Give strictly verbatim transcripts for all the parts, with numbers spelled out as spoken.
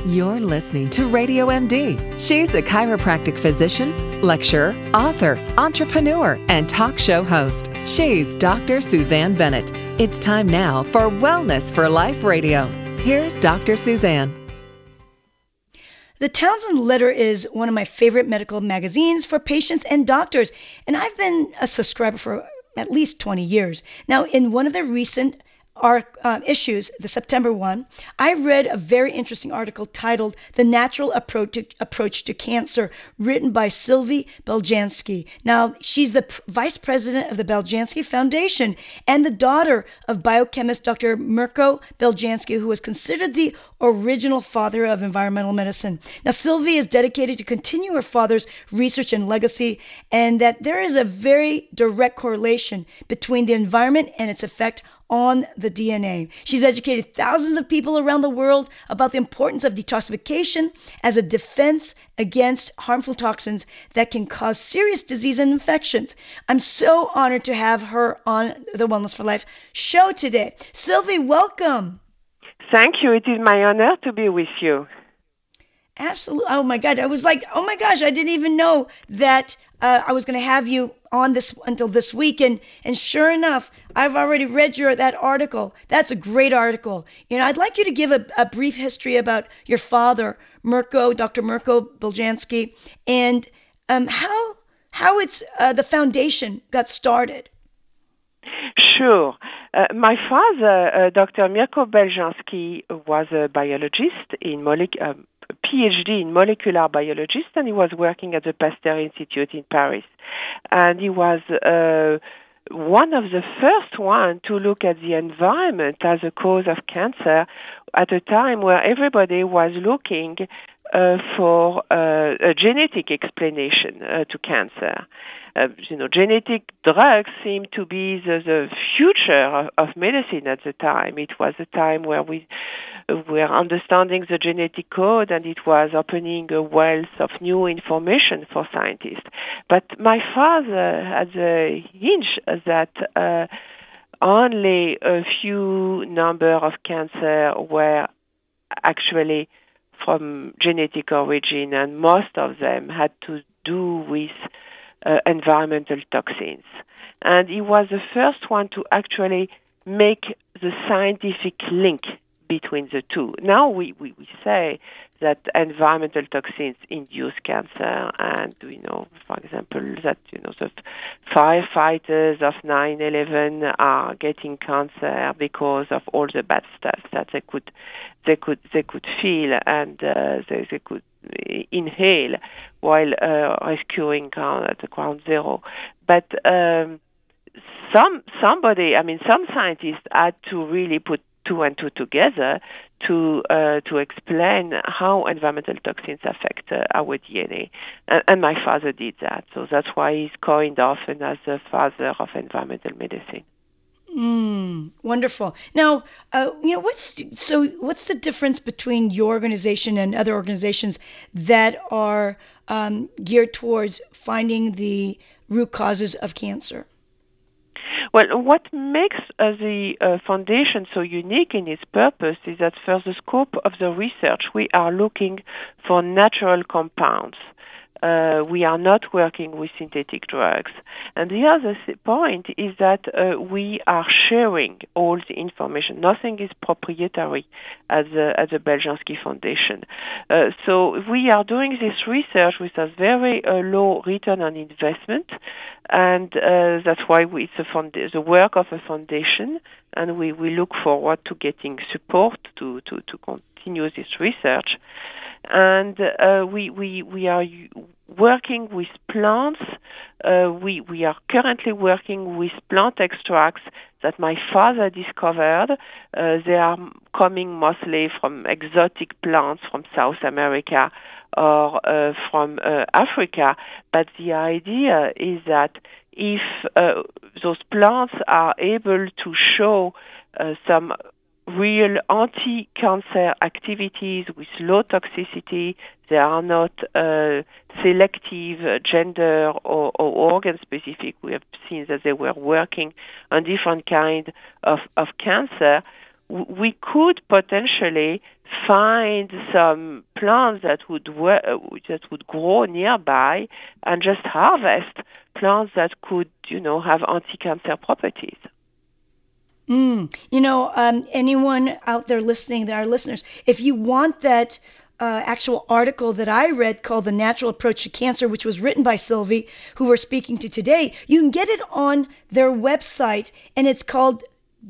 You're listening to Radio M D. She's a chiropractic physician, lecturer, author, entrepreneur, and talk show host. She's Doctor Suzanne Bennett. It's time now for Wellness for Life Radio. Here's Doctor Suzanne. The Townsend Letter is one of my favorite medical magazines for patients and doctors, and I've been a subscriber for at least twenty years. Now, in one of the recent Our uh, issues, the September one, I read a very interesting article titled The Natural Approach to, Approach to Cancer, written by Sylvie Beljanski. Now, she's the pr- vice president of the Beljanski Foundation and the daughter of biochemist Doctor Mirko Beljanski, who was considered the original father of environmental medicine. Now, Sylvie is dedicated to continue her father's research and legacy, and that there is a very direct correlation between the environment and its effect on the D N A. She's educated thousands of people around the world about the importance of detoxification as a defense against harmful toxins that can cause serious disease and infections. I'm so honored to have her on the Wellness for Life show today. Sylvie, welcome. Thank you. It is my honor to be with you. Absolutely. Oh my God. I was like, oh my gosh, I didn't even know that uh, I was going to have you on this until this week. And, and sure enough, I've already read your that article. That's a great article. You know, I'd like you to give a, a brief history about your father, Mirko, Doctor Mirko Beljanski, and um, how how it's uh, the foundation got started. Sure. Uh, my father, uh, Doctor Mirko Beljanski, was a biologist in molec- um, PhD in molecular biologist, and he was working at the Pasteur Institute in Paris. And he was uh, one of the first one to look at the environment as a cause of cancer at a time where everybody was looking uh, for uh, a genetic explanation uh, to cancer. Uh, you know, genetic drugs seemed to be the, the future of, of medicine at the time. It was a time where we uh, were understanding the genetic code, and it was opening a wealth of new information for scientists. But my father had the hinge that uh, only a few number of cancer were actually from genetic origin, and most of them had to do with Uh, environmental toxins. And he was the first one to actually make the scientific link between the two. Now we, we, we say that environmental toxins induce cancer, and we know, for example, that you know the firefighters of nine eleven are getting cancer because of all the bad stuff that they could they could they could feel and uh, they, they could inhale while uh, rescuing ground at the ground zero. But um, some somebody, I mean, some scientists had to really put two and two together to uh, to explain how environmental toxins affect uh, our D N A, and, and my father did that. So that's why he's coined often as the father of environmental medicine. Mm, wonderful. Now, uh, you know, what's so what's the difference between your organization and other organizations that are um, geared towards finding the root causes of cancer? Well, what makes uh, the uh, foundation so unique in its purpose is that for the scope of the research, we are looking for natural compounds. Uh, we are not working with synthetic drugs. And the other point is that uh, we are sharing all the information. Nothing is proprietary at the, at the Beljanski Foundation. Uh, so we are doing this research with a very uh, low return on investment, and uh, that's why we, it's a fund- the work of a foundation, and we, we look forward to getting support to, to, to continue this research. And uh, we, we, we are working with plants. Uh, we, we are currently working with plant extracts that my father discovered. Uh, they are coming mostly from exotic plants from South America or uh, from uh, Africa. But the idea is that if uh, those plants are able to show uh, some real anti-cancer activities with low toxicity, they are not uh, selective, uh, gender or, or organ specific. We have seen that they were working on different kind of, of cancer. W- we could potentially find some plants that would work, that would grow nearby, and just harvest plants that could, you know, have anti-cancer properties. Mm. You know, um, anyone out there listening, our listeners, if you want that uh, actual article that I read called The Natural Approach to Cancer, which was written by Sylvie, who we're speaking to today, you can get it on their website, and it's called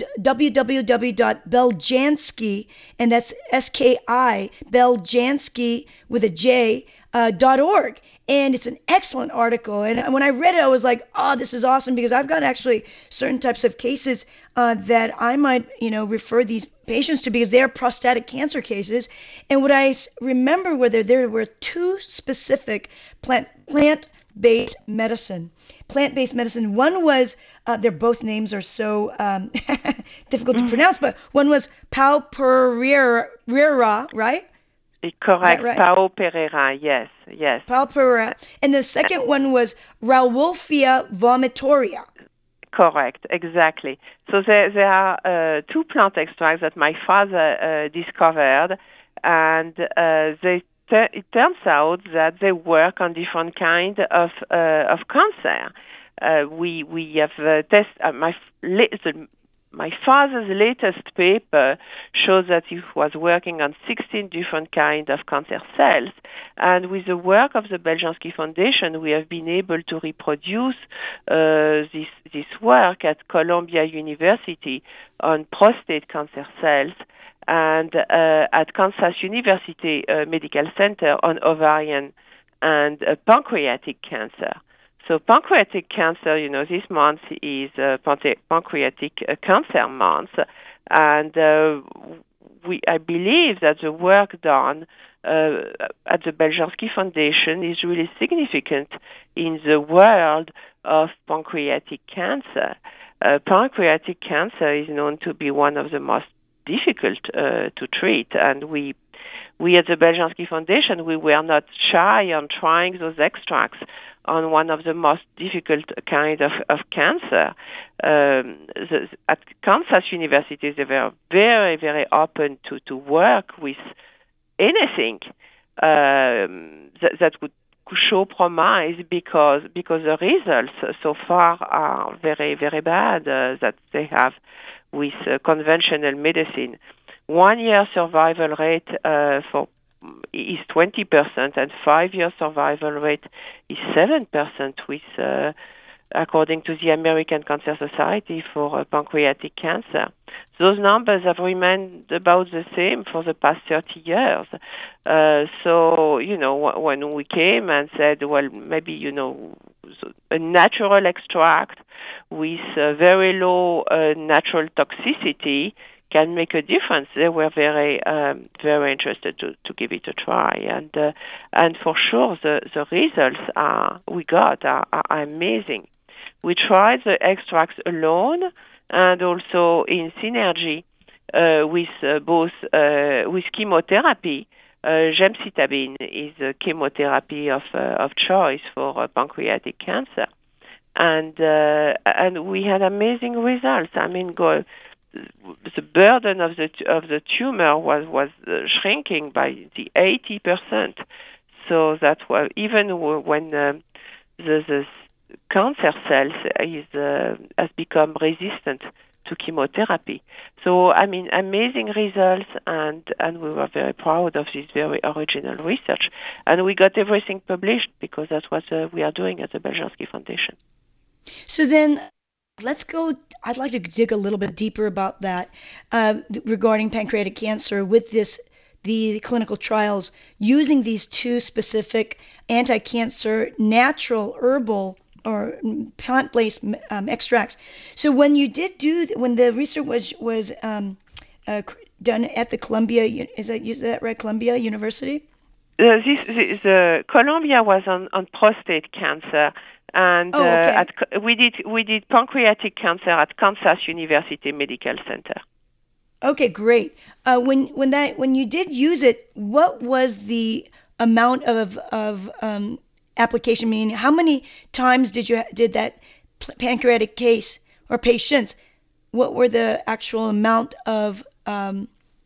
w w w dot beljanski, and that's S K I, Beljanski with a J, uh, dot org. And it's an excellent article. And when I read it, I was like, oh, this is awesome, because I've got actually certain types of cases uh, that I might, you know, refer these patients to, because they're prostatic cancer cases. And what I remember were there, there were two specific plant plant-based medicine. Plant-based medicine. One was, uh, their both names are so um, difficult to pronounce, but one was Pauperera, right? Correct. Right? Pao Pereira, yes, yes. Pao Pereira. And the second one was Rauwolfia vomitoria. Correct, exactly. So there, there are uh, two plant extracts that my father uh, discovered, and uh, they t- it turns out that they work on different kind of uh, of cancer. Uh, we we have uh, test uh, my the, My father's latest paper shows that he was working on sixteen different kinds of cancer cells. And with the work of the Beljanski Foundation, we have been able to reproduce uh, this, this work at Columbia University on prostate cancer cells, and uh, at Kansas University uh, Medical Center on ovarian and uh, pancreatic cancer. So pancreatic cancer, you know, this month is uh, pancreatic uh, cancer month, and uh, we, I believe that the work done uh, at the Beljanski Foundation is really significant in the world of pancreatic cancer. Uh, pancreatic cancer is known to be one of the most difficult uh, to treat, and we we at the Beljanski Foundation, we were not shy on trying those extracts on one of the most difficult kind of, of cancer. Um, the, at Kansas University, they were very, very open to, to work with anything um, that, that would show promise, because because the results so far are very, very bad uh, that they have with uh, conventional medicine. One year survival rate uh, for is twenty percent, and five-year survival rate is seven percent, with, uh, according to the American Cancer Society for uh, pancreatic cancer. Those numbers have remained about the same for the past thirty years. Uh, so, you know, w- when we came and said, well, maybe, you know, a natural extract with uh, very low uh, natural toxicity can make a difference, they were very, um, very interested to, to give it a try, and uh, and for sure the, the results are we got are, are amazing. We tried the extracts alone and also in synergy uh, with uh, both uh, with chemotherapy. Uh, gemcitabine is a chemotherapy of uh, of choice for uh, pancreatic cancer, and uh, and we had amazing results. I mean, go. The burden of the of the tumor was was uh, shrinking by the eighty percent. So that was even w- when uh, the, the cancer cells is uh, has become resistant to chemotherapy. So I mean, amazing results, and and we were very proud of this very original research, and we got everything published because that's what uh, we are doing at the Beljanski Foundation. So then, let's go. I'd like to dig a little bit deeper about that uh, regarding pancreatic cancer with this, the clinical trials using these two specific anti-cancer natural herbal or plant-based um, extracts. So when you did do, when the research was was um, uh, done at the Columbia, is that is that right? Columbia University. Uh, this, this the Columbia was on, on prostate cancer. And oh, okay. uh, at, we did we did pancreatic cancer at Kansas University Medical Center. Okay, great. Uh, when when that when you did use it, what was the amount of of um, application? Meaning, how many times did you did that pancreatic case or patients? What were the actual amount of um,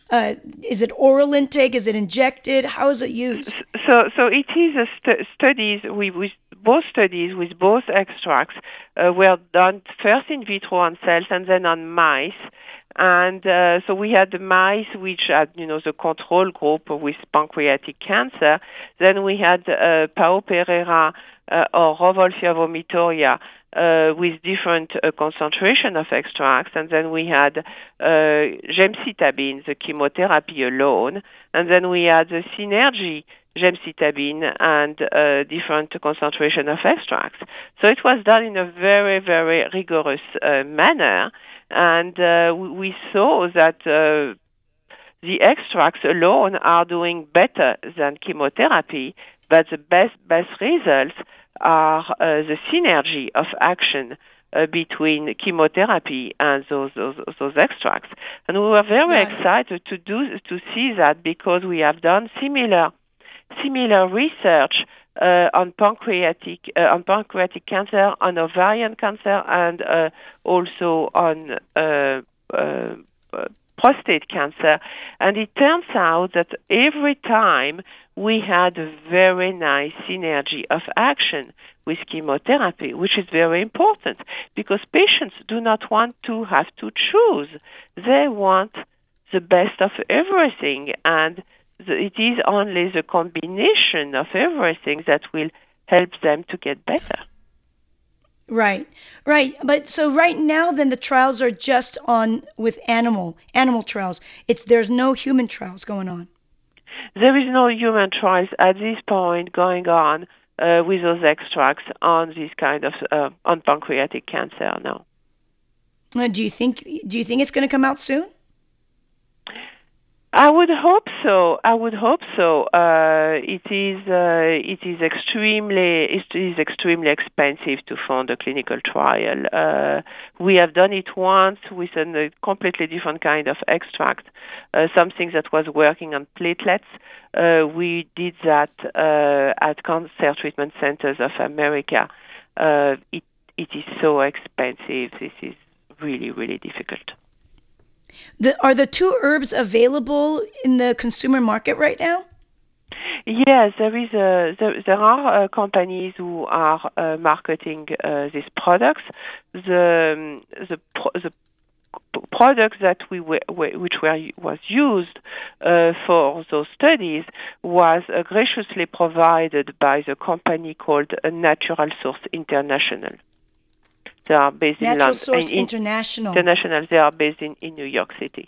Uh, is it oral intake? Is it injected? How is it used? So, so it is a st- studies with, with both studies with both extracts uh, were done first in vitro on cells and then on mice. And uh, so we had the mice which had, you know, the control group with pancreatic cancer. Then we had uh, Pao Pereira uh, or Rauwolfia vomitoria uh, with different uh, concentration of extracts. And then we had uh, gemcitabine, the chemotherapy alone. And then we had the synergy gemcitabine and uh, different concentration of extracts. So it was done in a very, very rigorous uh, manner. And uh, we saw that uh, the extracts alone are doing better than chemotherapy, but the best best results are uh, the synergy of action uh, between chemotherapy and those, those those extracts. And we were very yeah. excited to do to see that because we have done similar similar research Uh, on pancreatic uh, on pancreatic cancer, on ovarian cancer, and uh, also on uh, uh, uh, prostate cancer. And it turns out that every time we had a very nice synergy of action with chemotherapy, which is very important because patients do not want to have to choose. They want the best of everything, and it is only the combination of everything that will help them to get better. Right, right. But so right now, then the trials are just on with animal animal trials. It's there's no human trials going on. There is no human trials at this point going on uh, with those extracts on this kind of uh, on pancreatic cancer. No. Uh, do you think Do you think it's going to come out soon? I would hope so. I would hope so. Uh, it is uh, it is extremely it is extremely expensive to fund a clinical trial. Uh, we have done it once with an, a completely different kind of extract, uh, something that was working on platelets. Uh, we did that uh, at Cancer Treatment Centers of America. Uh, it it is so expensive. This is really really difficult. The, are the two herbs available in the consumer market right now? Yes, there is a there, there are uh, companies who are uh, marketing uh, these products. The the the products that we were, which were was used uh, for those studies was uh, graciously provided by the company called uh, Natural Source International. They are based Natural in London. Source in, International. International. They are based in, in New York City.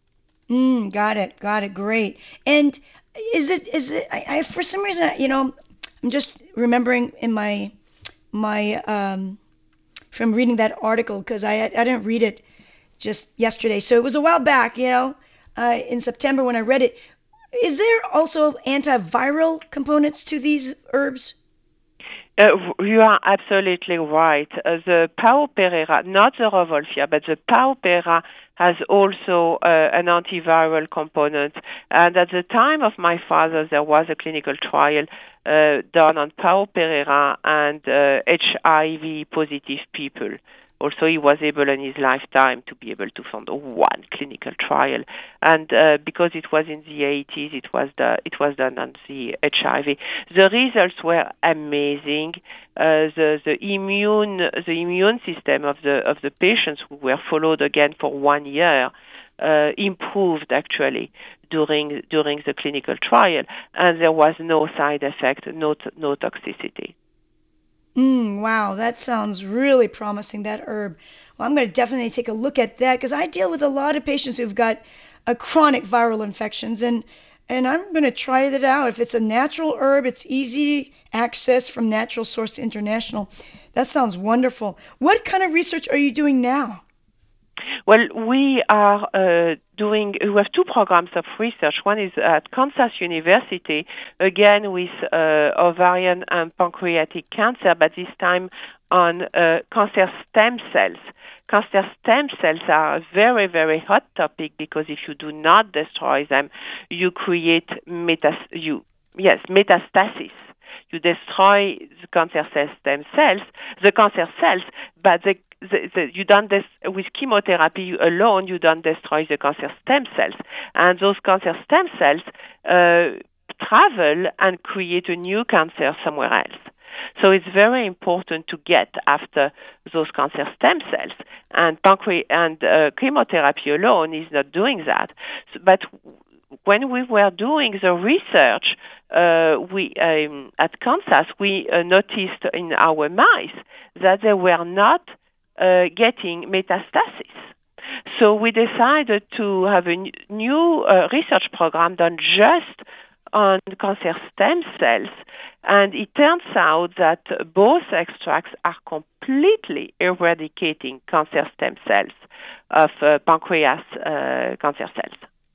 Mm, got it. Got it. Great. And is it is it? I, I for some reason, you know, I'm just remembering in my my um from reading that article because I I didn't read it just yesterday, so it was a while back, you know, uh, in September when I read it. Is there also antiviral components to these herbs? Uh, you are absolutely right. Uh, the Pao Pereira, not the Rauwolfia, but the Pao Pereira has also uh, an antiviral component. And at the time of my father, there was a clinical trial uh, done on Pao Pereira and uh, H I V positive people. Also, he was able in his lifetime to be able to fund one clinical trial, and uh, because it was in the eighties, it was the, it was done on the H I V. The results were amazing. Uh, the the immune the immune system of the of the patients who were followed again for one year uh, improved actually during during the clinical trial, and there was no side effect, no no toxicity. Mm, wow, that sounds really promising, that herb. Well, I'm going to definitely take a look at that because I deal with a lot of patients who've got a chronic viral infections, and and I'm going to try that out. If it's a natural herb, it's easy access from Natural Source International. That sounds wonderful. What kind of research are you doing now? Well, we are uh, doing, we have two programs of research. One is at Kansas University, again with uh, ovarian and pancreatic cancer, but this time on uh, cancer stem cells. Cancer stem cells are a very, very hot topic because if you do not destroy them, you create metas- you, yes, metastasis. You destroy the cancer cell stem cells, the cancer cells, but the the, the, you don't des- with chemotherapy alone, you don't destroy the cancer stem cells, and those cancer stem cells uh, travel and create a new cancer somewhere else. So it's very important to get after those cancer stem cells, and pancreas and uh, chemotherapy alone is not doing that. So, but when we were doing the research uh, we um, at Kansas, we uh, noticed in our mice that they were not uh, getting metastasis. So we decided to have a n- new uh, research program done just on cancer stem cells, and it turns out that both extracts are completely eradicating cancer stem cells of uh, pancreas uh, cancer cells.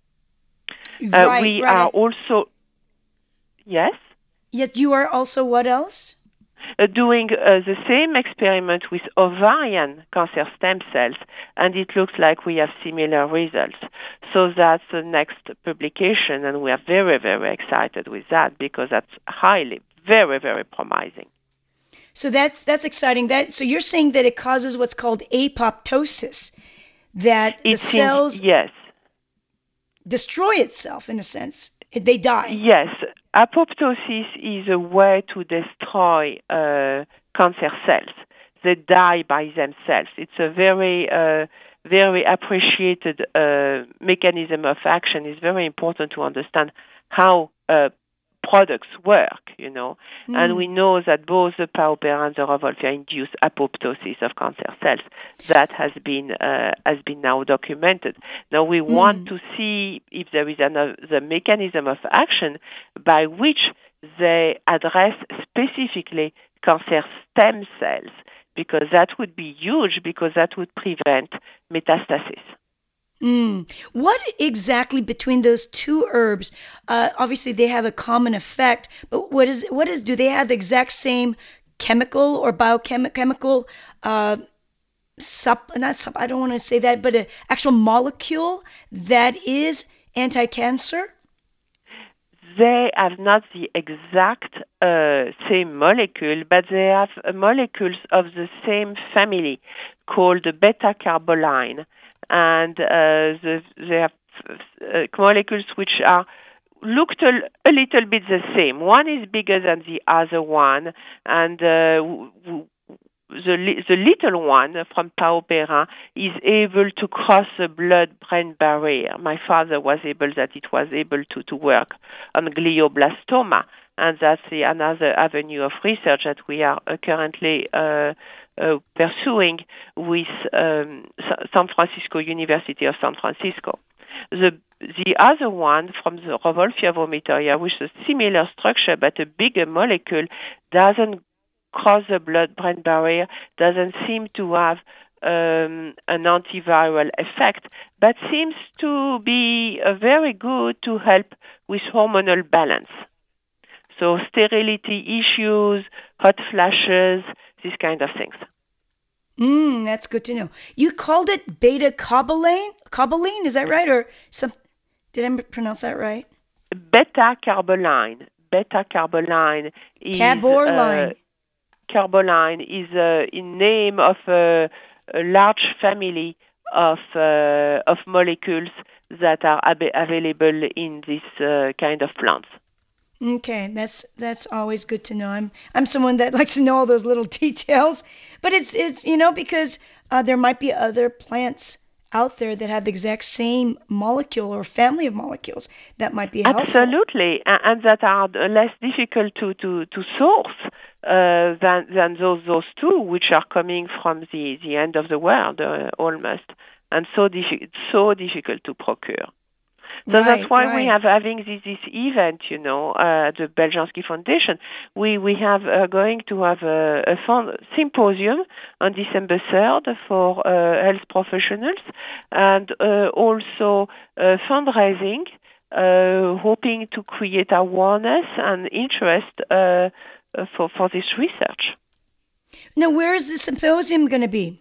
Uh, Right, we right. are also, yes? Yet you are also what else? Uh, doing uh, the same experiment with ovarian cancer stem cells, and it looks like we have similar results. So that's the next publication, and we are very, very excited with that because that's highly, very, very promising. So that's that's exciting. That so you're saying that it causes what's called apoptosis, that It the seems, cells yes. destroy itself in a sense. They die. Yes, apoptosis is a way to destroy uh, cancer cells. They die by themselves. It's a very, uh, very appreciated uh, mechanism of action. It's very important to understand how uh, products work, you know. Mm. And we know that both the Pauperin and the Revolfia induce apoptosis of cancer cells. That has been uh, has been now documented. Now we mm. want to see if there is another the mechanism of action by which they address specifically cancer stem cells, because that would be huge, because that would prevent metastasis. Mm. What exactly between those two herbs? Uh, obviously, they have a common effect, but what is what is? Do they have the exact same chemical or biochemical? Uh, sup, not sup. I don't want to say that, but an actual molecule that is anti-cancer. They have not the exact uh, same molecule, but they have uh, molecules of the same family called beta-carboline. And uh, the, they have uh, molecules which are looked a, a little bit the same. One is bigger than the other one, and uh, w- w- the the little one from Pauperin is able to cross the blood-brain barrier. My father was able that it was able to, to work on glioblastoma, and that's the, another avenue of research that we are uh, currently uh, Uh, pursuing with um, San Francisco University of San Francisco. The the other one from the Revolfia vomitoria, which is a similar structure but a bigger molecule, doesn't cross the blood-brain barrier, doesn't seem to have um, an antiviral effect, but seems to be uh, very good to help with hormonal balance. So sterility issues, hot flashes, these kind of things. Mm, that's good to know. You called it beta-carboline? Carboline, is that right? Or some? Did I pronounce that right? Beta-carboline. Beta-carboline is Carboline. Uh, carboline is uh, in name of a, a large family of uh, of molecules that are ab- available in this uh, kind of plants. Okay, that's that's always good to know. I'm I'm someone that likes to know all those little details, but it's it's you know because uh, there might be other plants out there that have the exact same molecule or family of molecules that might be helpful. Absolutely, and that are less difficult to to to source uh, than than those those two, which are coming from the the end of the world uh, almost, and so diffi- so difficult to procure. So right, that's why right. we have having this, this event, you know, uh, the Beljanski Foundation. We we have uh, going to have a, a fund, symposium on December third for uh, health professionals, and uh, also uh, fundraising, uh, hoping to create awareness and interest uh, for for this research. Now, where is the symposium going to be?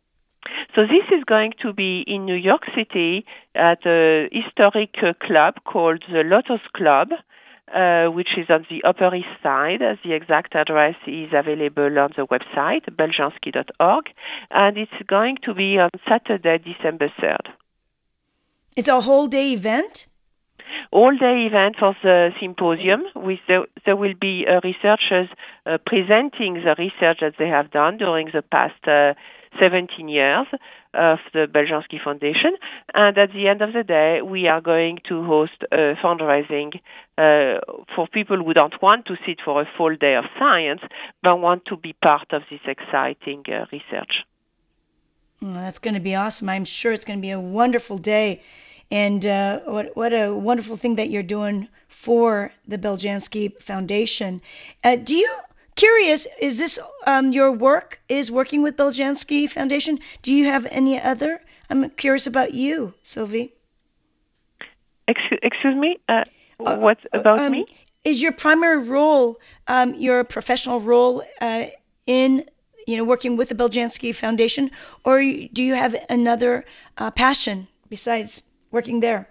So this is going to be in New York City at a historic uh, club called the Lotus Club, uh, which is on the Upper East Side. The exact address is available on the website, beljanski dot org, and it's going to be on Saturday, December third. It's a whole day event? All-day event for the symposium. With the, there will be uh, researchers uh, presenting the research that they have done during the past uh, seventeen years of the Beljanski Foundation. And at the end of the day, we are going to host uh, fundraising uh, for people who don't want to sit for a full day of science, but want to be part of this exciting uh, research. Oh, that's going to be awesome. I'm sure it's going to be a wonderful day. And uh, what what a wonderful thing that you're doing for the Beljanski Foundation. Uh, do you, curious, is this um, your work, is working with Beljanski Foundation? Do you have any other? I'm curious about you, Sylvie. Excuse, excuse me? Uh, what about uh, um, me? Is your primary role, um, your professional role uh, in you know, working with the Beljanski Foundation, or do you have another uh, passion besides working there?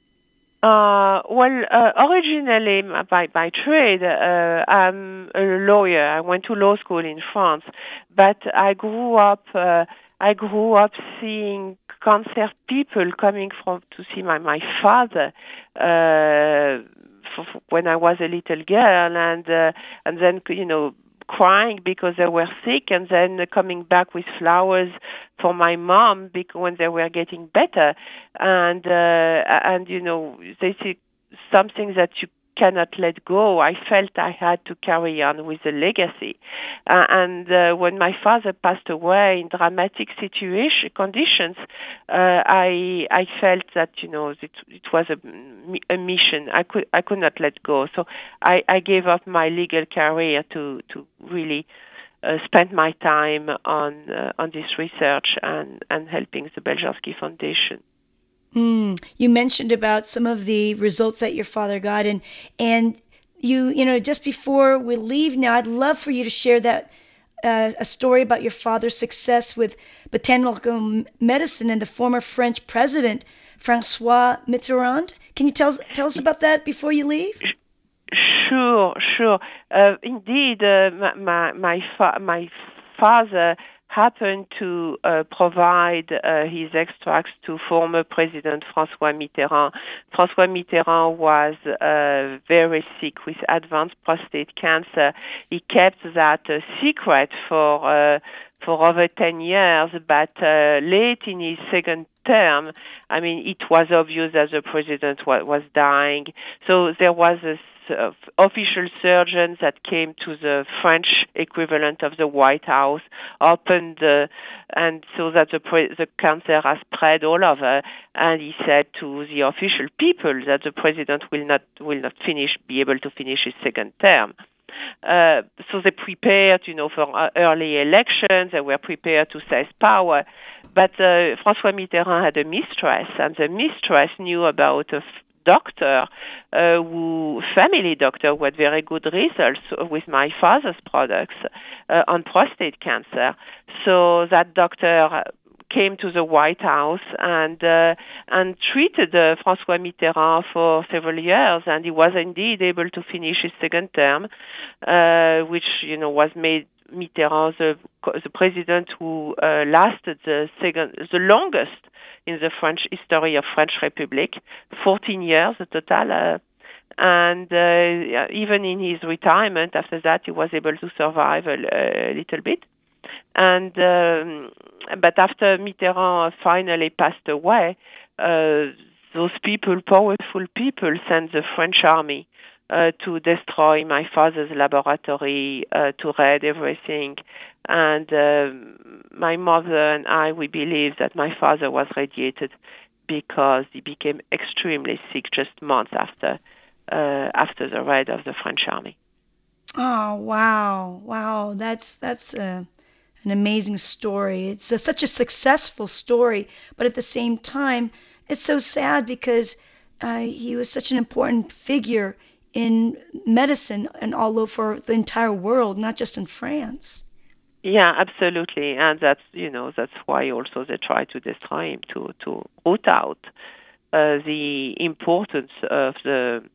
Uh, well, uh, originally by by trade, uh, I'm a lawyer. I went to law school in France, but I grew up. Uh, I grew up seeing cancer people coming from to see my my father uh, for, for when I was a little girl, and uh, and then you know. crying because they were sick, and then coming back with flowers for my mom because when they were getting better, and uh, and you know they see something that you cannot let go. I felt I had to carry on with the legacy, uh, and uh, when my father passed away in dramatic situation conditions, uh, I I felt that you know it it was a, a mission. I could I could not let go. So I, I gave up my legal career to to really uh, spend my time on uh, on this research and and helping the Beljanski Foundation. Mm, you mentioned about some of the results that your father got, and and you you know just before we leave now, I'd love for you to share that uh, a story about your father's success with botanical medicine and the former French president Francois Mitterrand. Can you tell tell us about that before you leave? Sure, sure. Uh, indeed, uh, my my my, fa- my father happened to uh, provide uh, his extracts to former President François Mitterrand. François Mitterrand was uh, very sick with advanced prostate cancer. He kept that a secret for uh, for over ten years, but uh, late in his second term, I mean, it was obvious that the president wa- was dying. So there was a Uh, official surgeons that came to the French equivalent of the White House, opened uh, and so that the pre- the cancer has spread all over. And he said to the official people that the president will not will not finish be able to finish his second term. Uh, so they prepared, you know, for uh, early elections. They were prepared to seize power. But uh, François Mitterrand had a mistress, and the mistress knew about a f- doctor, uh, who family doctor, who had very good results with my father's products uh, on prostate cancer. So that doctor came to the White House and uh, and treated uh, François Mitterrand for several years, and he was indeed able to finish his second term, uh, which you know was made Mitterrand the, the president who uh, lasted the second, the longest in the French history of French Republic, fourteen years total. Uh, and uh, even in his retirement, after that, he was able to survive a, a little bit. And um, but after Mitterrand finally passed away, uh, those people, powerful people, sent the French army uh, to destroy my father's laboratory, uh, to raid everything. And uh, my mother and I, we believe that my father was radiated because he became extremely sick just months after uh, after the raid of the French army. Oh wow, wow! That's that's a, an amazing story. It's a, such a successful story, but at the same time, it's so sad because uh, he was such an important figure in medicine and all over the entire world, not just in France. Yeah, absolutely, and that's you know that's why also they try to destroy him to to root out uh, the importance of the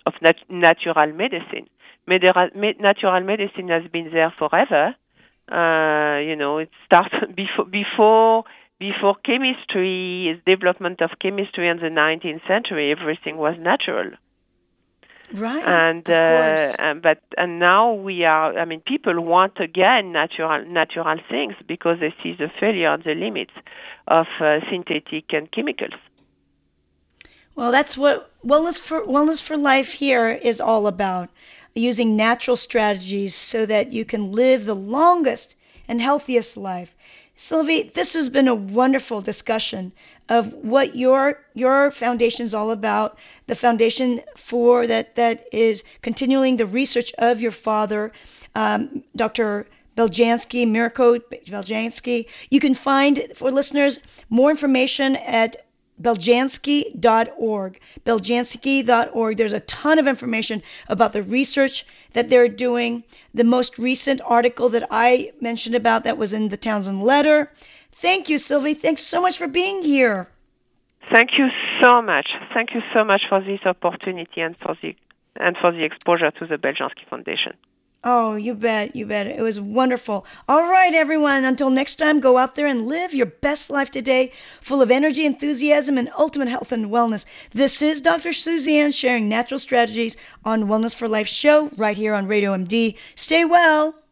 of nat- natural medicine. Medera- me- natural medicine has been there forever. Uh, you know, it started before before before chemistry, the development of chemistry in the nineteenth century. Everything was natural. Right. And of course. uh, and, but and now we are. I mean, people want again natural natural things because they see the failure and the limits of uh, synthetic and chemicals. Well, that's what Wellness for Wellness for Life here is all about. Using natural strategies so that you can live the longest and healthiest life. Sylvie, this has been a wonderful discussion of what your your foundation is all about. The foundation for that that is continuing the research of your father, um, Doctor Beljanski, Mirko Beljanski. You can find, for listeners, more information at beljanski dot org. beljanski dot org. There's a ton of information about the research that they're doing. The most recent article that I mentioned about that was in the Townsend Letter. Thank you, Sylvie. Thanks so much for being here. Thank you so much. Thank you so much for this opportunity and for the and for the exposure to the Beljanski Foundation. Oh, you bet, you bet. It was wonderful. All right, everyone. Until next time, go out there and live your best life today, full of energy, enthusiasm, and ultimate health and wellness. This is Doctor Suzanne sharing natural strategies on Wellness for Life show right here on Radio M D. Stay well.